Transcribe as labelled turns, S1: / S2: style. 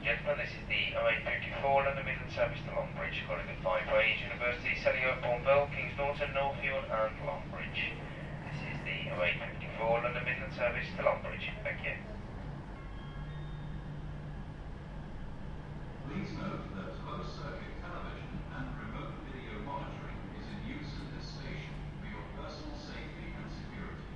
S1: Gentlemen, this is the 0854 London Midland service to Longbridge, calling at 5 Ways University, Selly Oak, Bourneville, Kings Norton, Northfield and Longbridge. This is the 0854 London Midland service to Longbridge. Thank you.
S2: Please note that closed-circuit television and remote video monitoring is in use at this station for your personal safety and security.